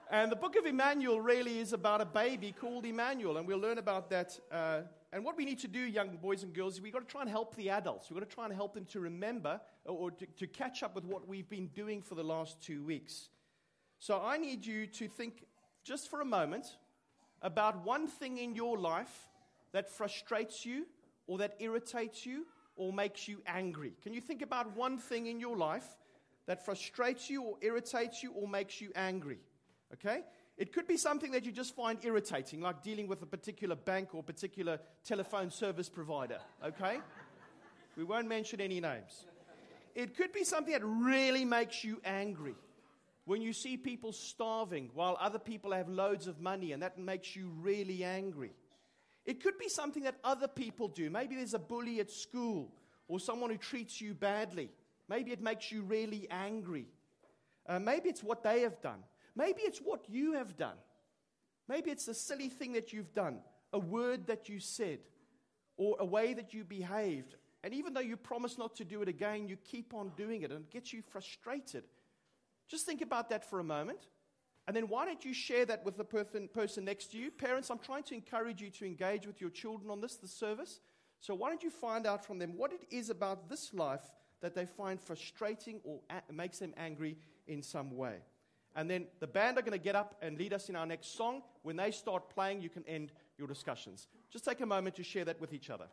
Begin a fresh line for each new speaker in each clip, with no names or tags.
And the book of Emmanuel really is about a baby called Emmanuel, and we'll learn about that. And what we need to do, young boys and girls, is we've got to try and help the adults. We've got to try and help them to remember or to catch up with what we've been doing for the last 2 weeks. So I need you to think just for a moment about one thing in your life that frustrates you or that irritates you or makes you angry. Can you think about one thing in your life that frustrates you or irritates you or makes you angry? Okay? It could be something that you just find irritating, like dealing with a particular bank or particular telephone service provider. Okay? We won't mention any names. It could be something that really makes you angry. When you see people starving while other people have loads of money, and that makes you really angry. It could be something that other people do. Maybe there's a bully at school or someone who treats you badly. Maybe it makes you really angry. Maybe it's what they have done. Maybe it's what you have done. Maybe it's a silly thing that you've done, a word that you said, or a way that you behaved. And even though you promise not to do it again, you keep on doing it, and it gets you frustrated. Just think about that for a moment. And then why don't you share that with the person next to you? Parents, I'm trying to encourage you to engage with your children on this service. So why don't you find out from them what it is about this life that they find frustrating or makes them angry in some way. And then the band are going to get up and lead us in our next song. When they start playing, you can end your discussions. Just take a moment to share that with each other.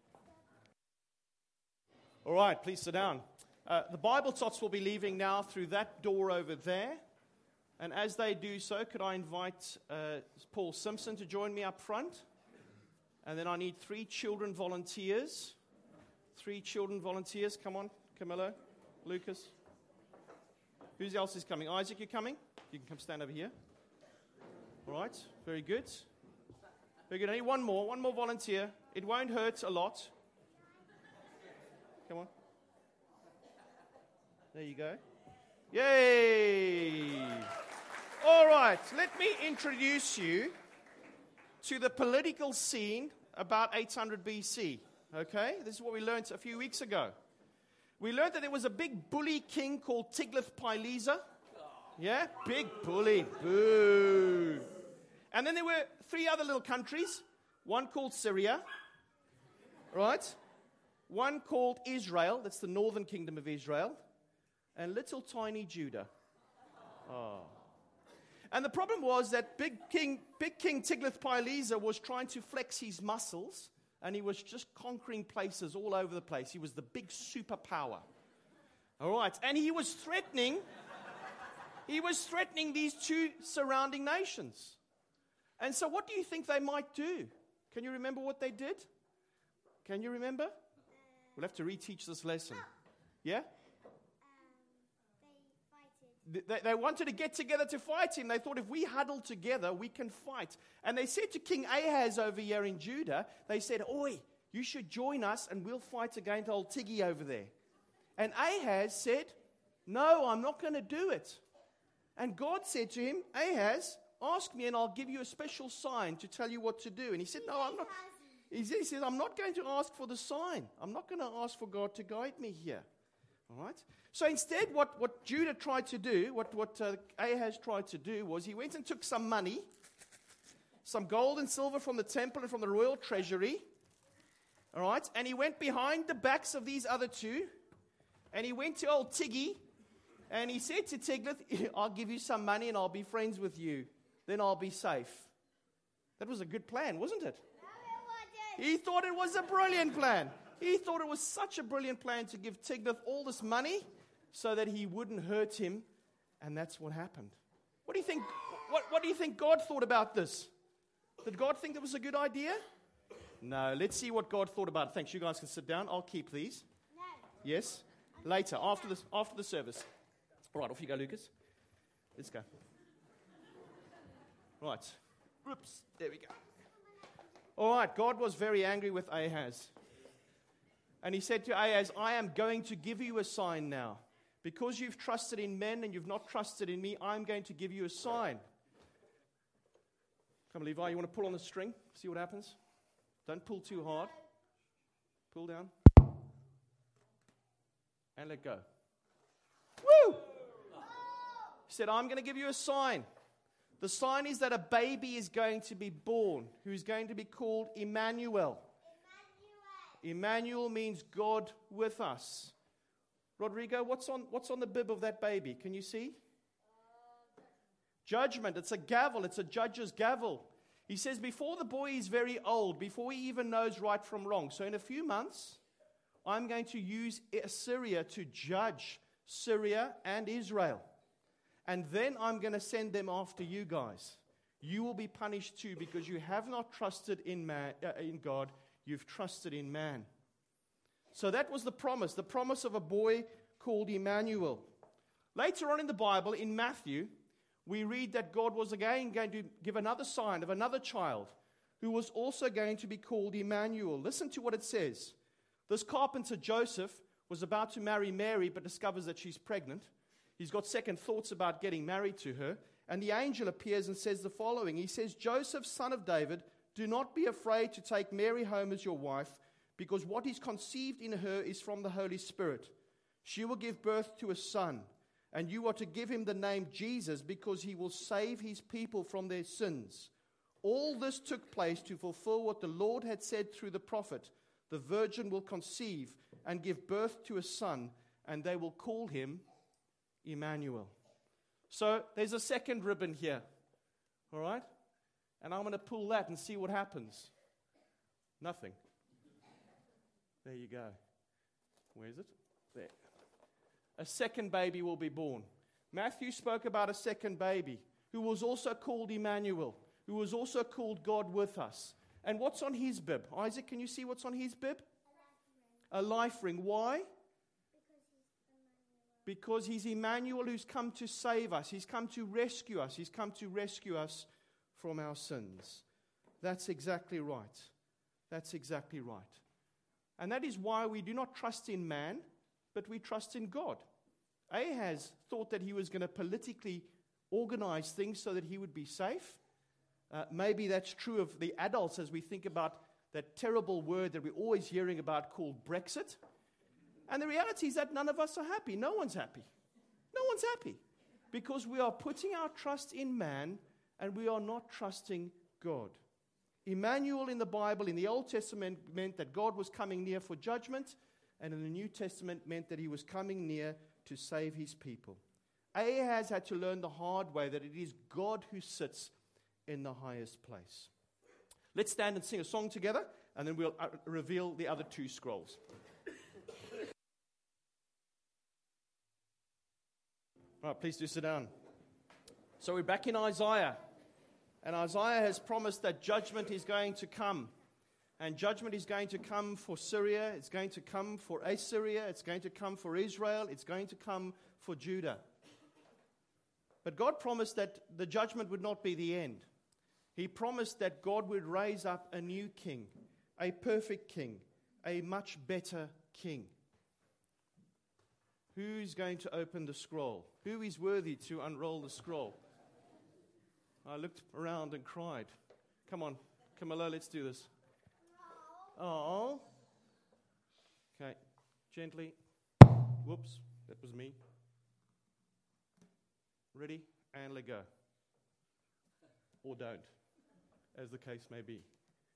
All right, please sit down. The Bible tots will be leaving now through that door over there. And as they do so, could I invite Paul Simpson to join me up front? And then I need 3 children volunteers. 3 children volunteers. Come on, Camilla, Lucas. Who else is coming? Isaac, you coming? You can come stand over here. All right, very good. Very good. I need one more volunteer. It won't hurt a lot. Come on. There you go. Yay! All right, let me introduce you to the political scene about 800 BC. Okay, this is what we learned a few weeks ago. We learned that there was a big bully king called Tiglath-Pileser. Yeah, big bully. Boo. And then there were 3 other little countries. One called Syria. Right? One called Israel. That's the northern kingdom of Israel. And little tiny Judah. Oh. And the problem was that big King Tiglath-Pileser was trying to flex his muscles, and he was just conquering places all over the place. He was the big superpower. All right, and he was threatening these 2 surrounding nations. And so what do you think they might do? Can you remember what they did? Can you remember? We'll have to reteach this lesson. Yeah? They wanted to get together to fight him. They thought if we huddle together, we can fight. And they said to King Ahaz over here in Judah, they said, "Oi, you should join us and we'll fight against old Tiggy over there." And Ahaz said, "No, I'm not going to do it." And God said to him, "Ahaz, ask me and I'll give you a special sign to tell you what to do." And he said, "No, I'm not." He says, "I'm not going to ask for the sign. I'm not going to ask for God to guide me here." All right? So instead, what Judah tried to do, what Ahaz tried to do was he went and took some money, some gold and silver from the temple and from the royal treasury, all right, and he went behind the backs of these other 2, and he went to old Tiggy, and he said to Tiglath, "I'll give you some money and I'll be friends with you. Then I'll be safe." That was a good plan, wasn't it? He thought it was a brilliant plan. He thought it was such a brilliant plan to give Tiglath all this money so that he wouldn't hurt him, and that's what happened. What do you think? What do you think God thought about this? Did God think that was a good idea? No. Let's see what God thought about it. Thanks. You guys can sit down. I'll keep these. No. Yes. Later, after the service. All right. Off you go, Lucas. Let's go. Right. Oops. There we go. All right. God was very angry with Ahaz. And he said to Ahaz, "I am going to give you a sign now. Because you've trusted in men and you've not trusted in me, I'm going to give you a sign." Come on, Levi, you want to pull on the string? See what happens? Don't pull too hard. Pull down. And let go. Woo! He said, "I'm going to give you a sign. The sign is that a baby is going to be born, who is going to be called Emmanuel. Emmanuel means God with us. Rodrigo, what's on the bib of that baby? Can you see? Judgment. It's a gavel. It's a judge's gavel. He says before the boy is very old, before he even knows right from wrong. So in a few months, I'm going to use Assyria to judge Syria and Israel. And then I'm going to send them after you guys. You will be punished too because you have not trusted in God. You've trusted in man. So that was the promise of a boy called Emmanuel. Later on in the Bible, in Matthew, we read that God was again going to give another sign of another child who was also going to be called Emmanuel. Listen to what it says. This carpenter Joseph was about to marry Mary but discovers that she's pregnant. He's got second thoughts about getting married to her. And the angel appears and says the following. He says, Joseph, son of David, do not be afraid to take Mary home as your wife, because what is conceived in her is from the Holy Spirit. She will give birth to a son, and you are to give him the name Jesus, because he will save his people from their sins. All this took place to fulfill what the Lord had said through the prophet. The virgin will conceive and give birth to a son, and they will call him Emmanuel. So there's a second ribbon here. All right? And I'm going to pull that and see what happens. Nothing. There you go. Where is it? There. A second baby will be born. Matthew spoke about a second baby who was also called Emmanuel, who was also called God with us. And what's on his bib? Isaac, can you see what's on his bib? A life ring. Why? Because he's Emmanuel, who's come to save us. He's come to rescue us. He's come to rescue us from our sins. That's exactly right. That's exactly right. And that is why we do not trust in man, but we trust in God. Ahaz thought that he was going to politically organize things so that he would be safe. Maybe that's true of the adults as we think about that terrible word that we're always hearing about called Brexit. And the reality is that none of us are happy. No one's happy. No one's happy. Because we are putting our trust in man and we are not trusting God. Emmanuel in the Bible, in the Old Testament, meant that God was coming near for judgment, and in the New Testament meant that he was coming near to save his people. Ahaz had to learn the hard way that it is God who sits in the highest place. Let's stand and sing a song together, and then we'll reveal the other two scrolls. All right, please do sit down. So we're back in Isaiah. And Isaiah has promised that judgment is going to come. And judgment is going to come for Syria. It's going to come for Assyria. It's going to come for Israel. It's going to come for Judah. But God promised that the judgment would not be the end. He promised that God would raise up a new king, a perfect king, a much better king. Who's going to open the scroll? Who is worthy to unroll the scroll? I looked around and cried. Come on, Camilla, let's do this. Oh. Okay, gently. Whoops, that was me. Ready? And let go. Or don't, as the case may be.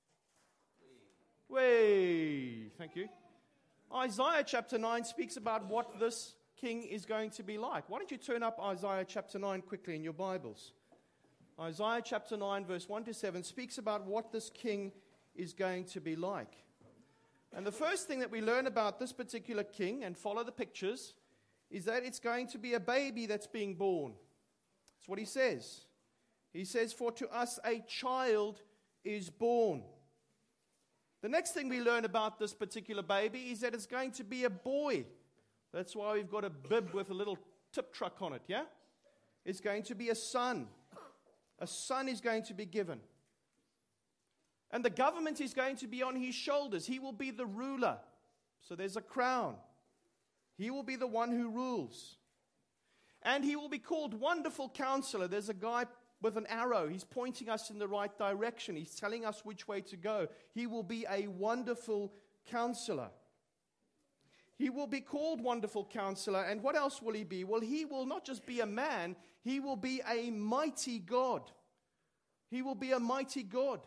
Way, thank you. Isaiah chapter 9 speaks about what this king is going to be like. Why don't you turn up Isaiah chapter 9 quickly in your Bibles? Isaiah chapter 9 verse 1 to 7 speaks about what this king is going to be like. And the first thing that we learn about this particular king, and follow the pictures, is that it's going to be a baby that's being born. That's what he says. He says, for to us a child is born. The next thing we learn about this particular baby is that it's going to be a boy. That's why we've got a bib with a little tip truck on it, yeah? It's going to be a son. A son is going to be given. And the government is going to be on his shoulders. He will be the ruler. So there's a crown. He will be the one who rules. And he will be called Wonderful Counselor. There's a guy with an arrow. He's pointing us in the right direction. He's telling us which way to go. He will be a wonderful counselor. He will be called Wonderful Counselor. And what else will he be? Well, he will not just be a man, he will be a mighty God. He will be a mighty God.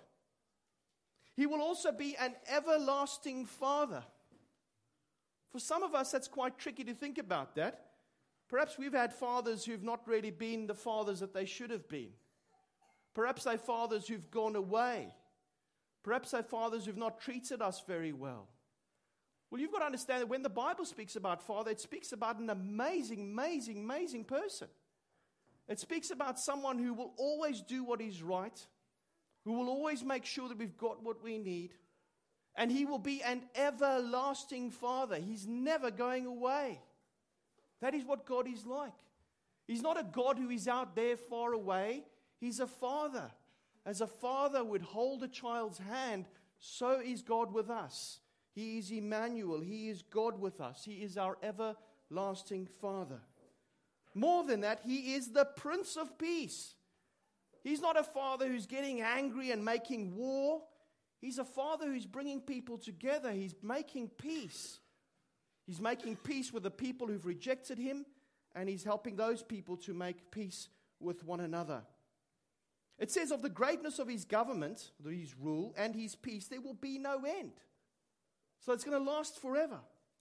He will also be an everlasting Father. For some of us, that's quite tricky to think about that. Perhaps we've had fathers who've not really been the fathers that they should have been. Perhaps they're fathers who've gone away. Perhaps they're fathers who've not treated us very well. Well, you've got to understand that when the Bible speaks about father, it speaks about an amazing, amazing, amazing person. It speaks about someone who will always do what is right, who will always make sure that we've got what we need, and he will be an everlasting Father. He's never going away. That is what God is like. He's not a God who is out there far away. He's a Father. As a father would hold a child's hand, so is God with us. He is Emmanuel. He is God with us. He is our everlasting Father. More than that, he is the Prince of Peace. He's not a father who's getting angry and making war. He's a father who's bringing people together. He's making peace. He's making peace with the people who've rejected him, and he's helping those people to make peace with one another. It says of the greatness of his government, his rule, and his peace, there will be no end. So it's going to last forever.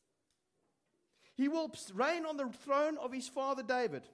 He will reign on the throne of his father David.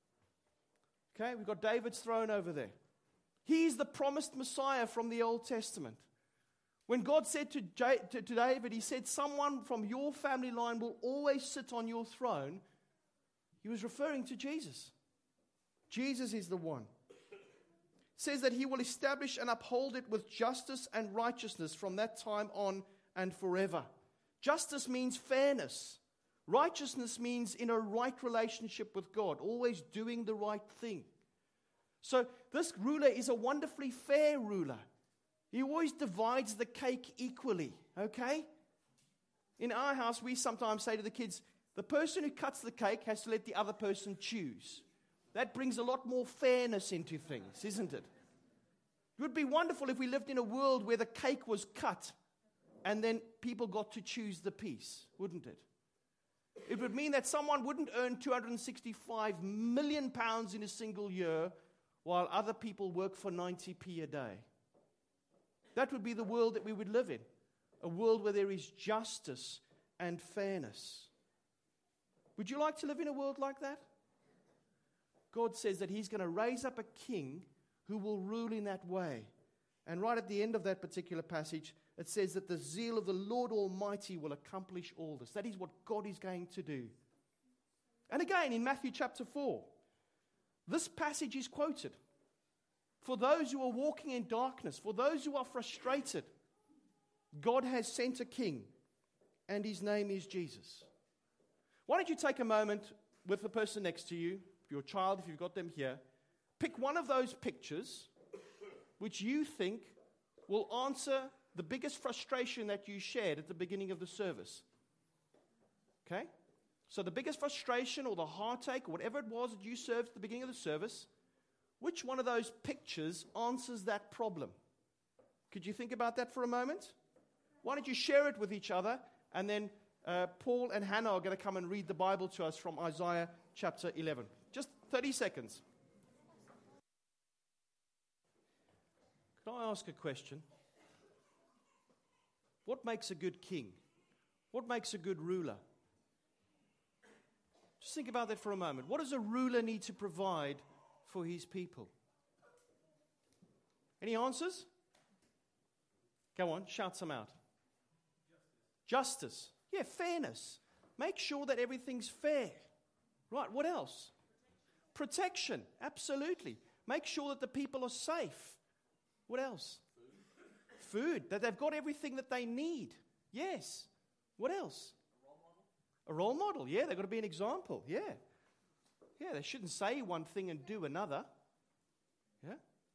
Okay, we've got David's throne over there. He is the promised Messiah from the Old Testament. When God said to David, he said, someone from your family line will always sit on your throne, he was referring to Jesus. Jesus is the one. It says that he will establish and uphold it with justice and righteousness from that time on and forever. Justice means fairness. Righteousness means in a right relationship with God, always doing the right thing. So this ruler is a wonderfully fair ruler. He always divides the cake equally, okay? In our house, we sometimes say to the kids, the person who cuts the cake has to let the other person choose. That brings a lot more fairness into things, isn't it? It would be wonderful if we lived in a world where the cake was cut and then people got to choose the piece, wouldn't it? It would mean that someone wouldn't earn 265 million pounds in a single year while other people work for 90p a day. That would be the world that we would live in, a world where there is justice and fairness. Would you like to live in a world like that? God says that he's going to raise up a king who will rule in that way. And right at the end of that particular passage, it says that the zeal of the Lord Almighty will accomplish all this. That is what God is going to do. And again, in Matthew chapter 4, this passage is quoted. For those who are walking in darkness, for those who are frustrated, God has sent a king, and his name is Jesus. Why don't you take a moment with the person next to you, your child, if you've got them here, pick one of those pictures which you think will answer the biggest frustration that you shared at the beginning of the service. Okay? So the biggest frustration or the heartache or whatever it was that you served at the beginning of the service, which one of those pictures answers that problem? Could you think about that for a moment? Why don't you share it with each other, and then Paul and Hannah are going to come and read the Bible to us from Isaiah chapter 11. Just 30 seconds. Can I ask a question? What makes a good king? What makes a good ruler? Just think about that for a moment. What does a ruler need to provide for his people? Any answers? Go on, shout some out. Justice. Yeah, fairness. Make sure that everything's fair. Right, what else? Protection. Absolutely. Make sure that the people are safe. What else? Food. That they've got everything that they need. Yes. What else? A role model. Yeah, they've got to be an example. Yeah. Yeah, they shouldn't say one thing and do another. Yeah.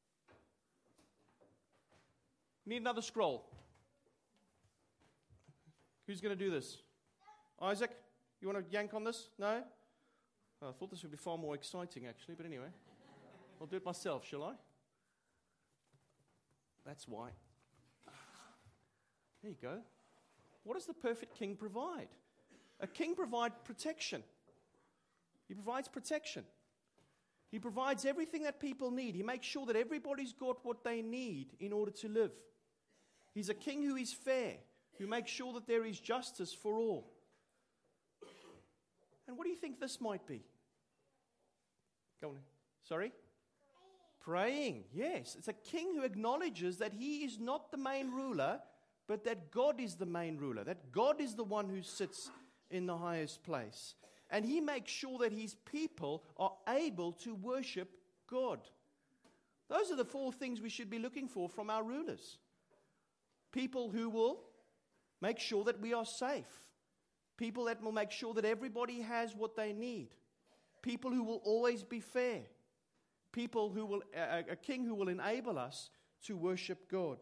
Need another scroll. Who's going to do this? Isaac, you want to yank on this? No? Oh, I thought this would be far more exciting, actually, but anyway. I'll do it myself, shall I? That's why. There you go. What does the perfect king provide? A king provides protection. He provides protection. He provides everything that people need. He makes sure that everybody's got what they need in order to live. He's a king who is fair, who makes sure that there is justice for all. And what do you think this might be? Go on. Sorry? Praying. Yes. It's a king who acknowledges that he is not the main ruler, but that God is the main ruler, that God is the one who sits in the highest place. And he makes sure that his people are able to worship God. Those are the 4 things we should be looking for from our rulers. People who will make sure that we are safe. People that will make sure that everybody has what they need. People who will always be fair. People who will, a king who will enable us to worship God.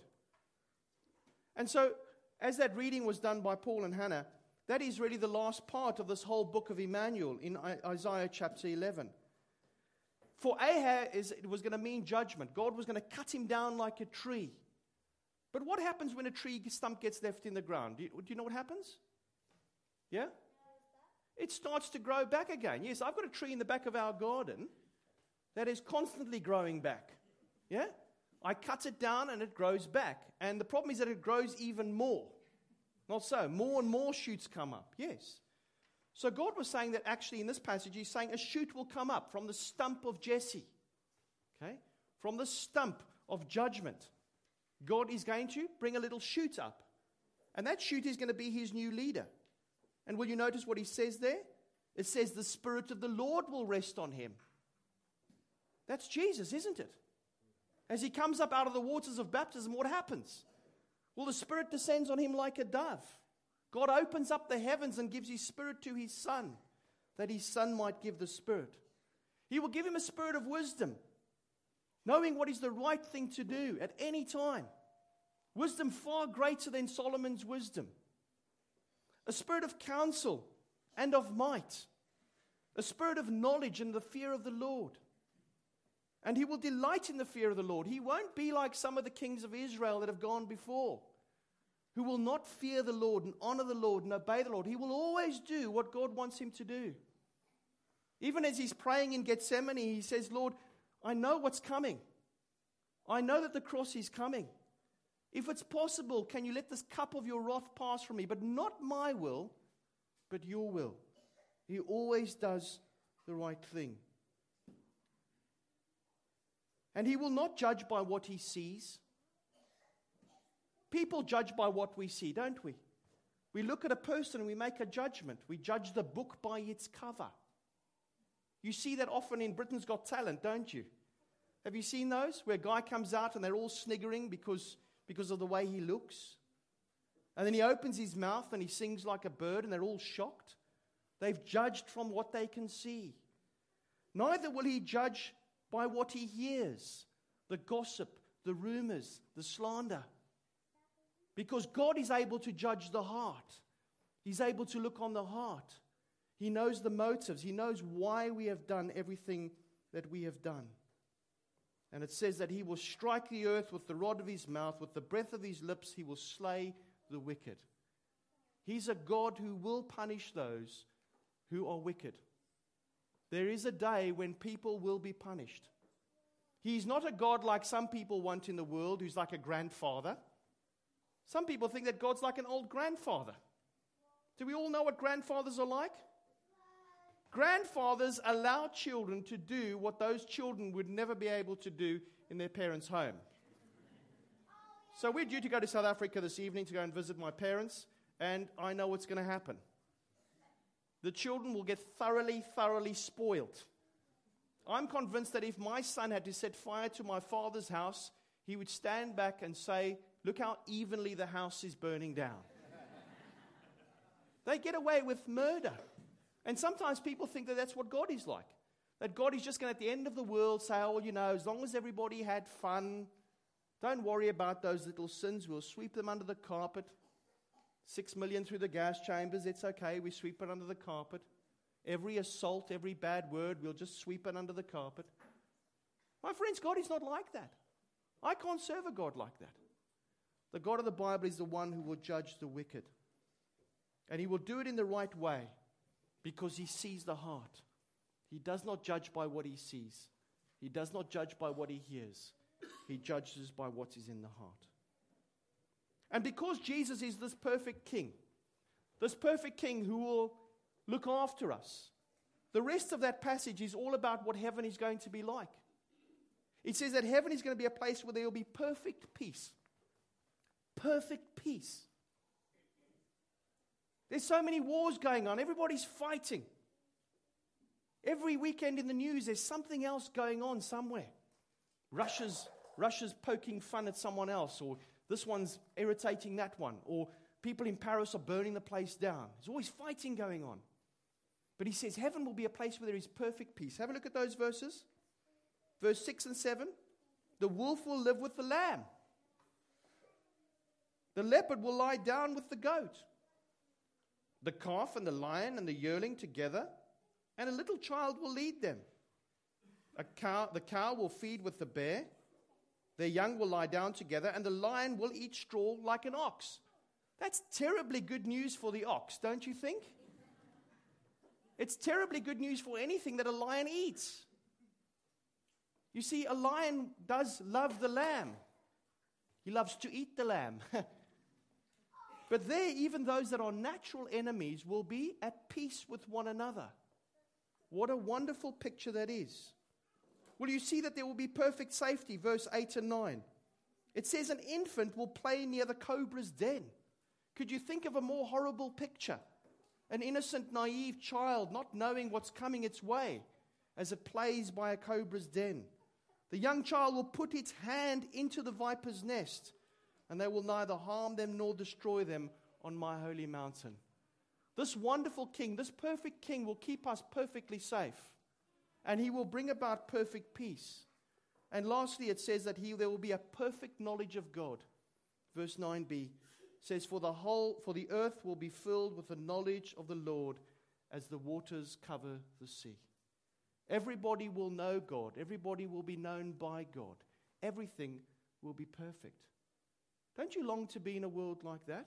And so, as that reading was done by Paul and Hannah, that is really the last part of this whole book of Emmanuel in Isaiah chapter 11. For Ahaz, it was going to mean judgment. God was going to cut him down like a tree. But what happens when a tree stump gets left in the ground? Do you know what happens? Yeah? It starts to grow back again. Yes, I've got a tree in the back of our garden that is constantly growing back. Yeah? I cut it down and it grows back. And the problem is that it grows even more. Not so. More and more shoots come up. Yes. So God was saying that actually in this passage, he's saying a shoot will come up from the stump of Jesse. Okay? From the stump of judgment. God is going to bring a little shoot up. And that shoot is going to be his new leader. And will you notice what he says there? It says the Spirit of the Lord will rest on him. That's Jesus, isn't it? As he comes up out of the waters of baptism, what happens? Well, the Spirit descends on him like a dove. God opens up the heavens and gives his Spirit to his Son, that his Son might give the Spirit. He will give him a spirit of wisdom, knowing what is the right thing to do at any time. Wisdom far greater than Solomon's wisdom. A spirit of counsel and of might. A spirit of knowledge and the fear of the Lord. And he will delight in the fear of the Lord. He won't be like some of the kings of Israel that have gone before, who will not fear the Lord and honor the Lord and obey the Lord. He will always do what God wants him to do. Even as he's praying in Gethsemane, he says, Lord, I know what's coming. I know that the cross is coming. If it's possible, can you let this cup of your wrath pass from me? But not my will, but your will. He always does the right thing. And he will not judge by what he sees. People judge by what we see, don't we? We look at a person and we make a judgment. We judge the book by its cover. You see that often in Britain's Got Talent, don't you? Have you seen those? Where a guy comes out and they're all sniggering because of the way he looks. And then he opens his mouth and he sings like a bird and they're all shocked. They've judged from what they can see. Neither will he judge by what he hears, the gossip, the rumors, the slander. Because God is able to judge the heart. He's able to look on the heart. He knows the motives. He knows why we have done everything that we have done. And it says that he will strike the earth with the rod of his mouth, with the breath of his lips, he will slay the wicked. He's a God who will punish those who are wicked. There is a day when people will be punished. He's not a God like some people want in the world, who's like a grandfather. Some people think that God's like an old grandfather. Do we all know what grandfathers are like? Grandfathers allow children to do what those children would never be able to do in their parents' home. So we're due to go to South Africa this evening to go and visit my parents, and I know what's going to happen. The children will get thoroughly spoiled. I'm convinced that if my son had to set fire to my father's house, he would stand back and say, look how evenly the house is burning down. They get away with murder. And sometimes people think that that's what God is like. That God is just going to, at the end of the world, say, oh, well, you know, as long as everybody had fun, don't worry about those little sins. We'll sweep them under the carpet. 6 million through the gas chambers, it's okay. We sweep it under the carpet. Every assault, every bad word, we'll just sweep it under the carpet. My friends, God is not like that. I can't serve a God like that. The God of the Bible is the one who will judge the wicked. And He will do it in the right way because He sees the heart. He does not judge by what He sees. He does not judge by what He hears. He judges by what is in the heart. And because Jesus is this perfect King who will look after us, the rest of that passage is all about what heaven is going to be like. It says that heaven is going to be a place where there will be perfect peace. Perfect peace. There's so many wars going on. Everybody's fighting. Every weekend in the news, there's something else going on somewhere. Russia's poking fun at someone else, or this one's irritating that one, or people in Paris are burning the place down. There's always fighting going on. But He says heaven will be a place where there is perfect peace. Have a look at those verses. Verse 6 and 7. The wolf will live with the lamb. The leopard will lie down with the goat. The calf and the lion and the yearling together, and a little child will lead them. The cow will feed with the bear. Their young will lie down together, and the lion will eat straw like an ox. That's terribly good news for the ox, don't you think? It's terribly good news for anything that a lion eats. You see, a lion does love the lamb. He loves to eat the lamb. But there, even those that are natural enemies will be at peace with one another. What a wonderful picture that is. Well, you see that there will be perfect safety, verse 8 and 9. It says an infant will play near the cobra's den. Could you think of a more horrible picture? An innocent, naive child not knowing what's coming its way as it plays by a cobra's den. The young child will put its hand into the viper's nest, and they will neither harm them nor destroy them on my holy mountain. This wonderful King, this perfect King, will keep us perfectly safe, and He will bring about perfect peace. And lastly, it says that there will be a perfect knowledge of God. Verse 9b says, For the earth will be filled with the knowledge of the Lord as the waters cover the sea. Everybody will know God. Everybody will be known by God. Everything will be perfect. Don't you long to be in a world like that?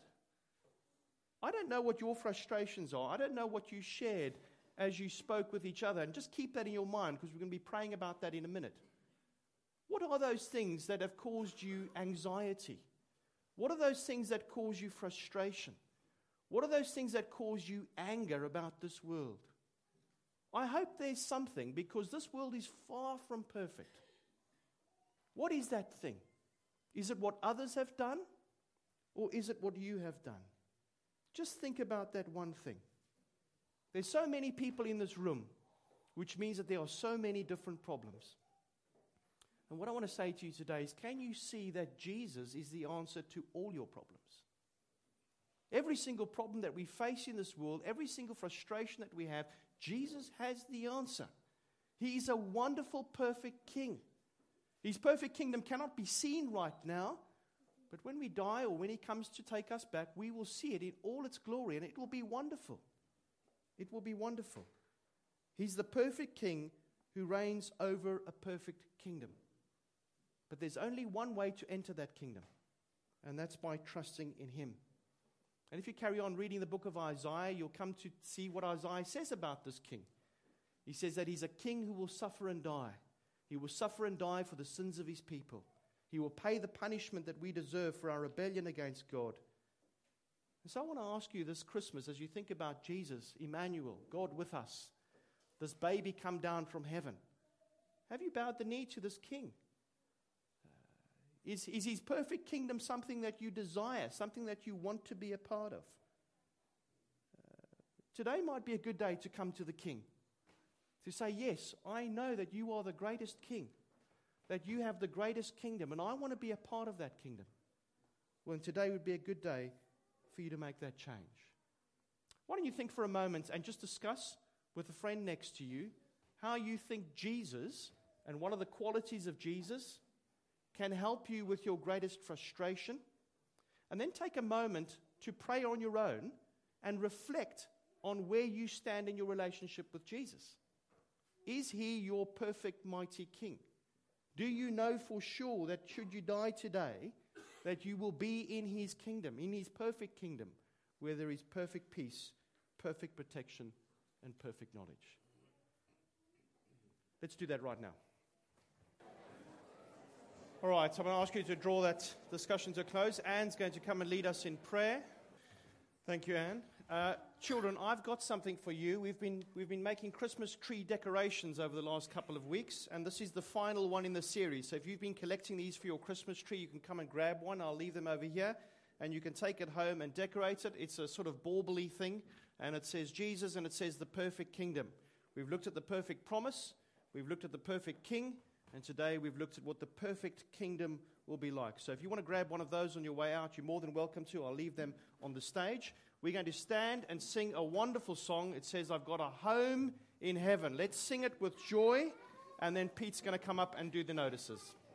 I don't know what your frustrations are. I don't know what you shared as you spoke with each other. And just keep that in your mind, because we're going to be praying about that in a minute. What are those things that have caused you anxiety? What are those things that cause you frustration? What are those things that cause you anger about this world? I hope there's something, because this world is far from perfect. What is that thing? Is it what others have done? Or is it what you have done? Just think about that one thing. There's so many people in this room, which means that there are so many different problems. And what I want to say to you today is, can you see that Jesus is the answer to all your problems? Every single problem that we face in this world, every single frustration that we have, Jesus has the answer. He is a wonderful, perfect King. His perfect kingdom cannot be seen right now, but when we die or when He comes to take us back, we will see it in all its glory, and it will be wonderful. It will be wonderful. He's the perfect King who reigns over a perfect kingdom. But there's only one way to enter that kingdom, and that's by trusting in Him. And if you carry on reading the book of Isaiah, you'll come to see what Isaiah says about this king. He says that He's a king who will suffer and die. He will suffer and die for the sins of His people. He will pay the punishment that we deserve for our rebellion against God. And so I want to ask you this Christmas, as you think about Jesus, Emmanuel, God with us, this baby come down from heaven, have you bowed the knee to this king? Is His perfect kingdom something that you desire, something that you want to be a part of? Today might be a good day to come to the King, to say, yes, I know that You are the greatest King, that You have the greatest kingdom, and I want to be a part of that kingdom. Well, today would be a good day for you to make that change. Why don't you think for a moment and just discuss with a friend next to you how you think Jesus, and one of the qualities of Jesus, can help you with your greatest frustration. And then take a moment to pray on your own and reflect on where you stand in your relationship with Jesus. Is He your perfect, mighty King? Do you know for sure that should you die today, that you will be in His kingdom, in His perfect kingdom, where there is perfect peace, perfect protection, and perfect knowledge. Let's do that right now. All right, so I'm going to ask you to draw that discussion to a close. Anne's going to come and lead us in prayer. Thank you, Anne. Children, I've got something for you. We've been making Christmas tree decorations over the last couple of weeks, and this is the final one in the series. So if you've been collecting these for your Christmas tree, you can come and grab one. I'll leave them over here, and you can take it home and decorate it. It's a sort of bauble-y thing, and it says Jesus, and it says the perfect kingdom. We've looked at the perfect promise. We've looked at the perfect king, and today we've looked at what the perfect kingdom will be like. So if you want to grab one of those on your way out, you're more than welcome to. I'll leave them on the stage. We're going to stand and sing a wonderful song. It says, I've got a home in heaven. Let's sing it with joy, and then Pete's going to come up and do the notices.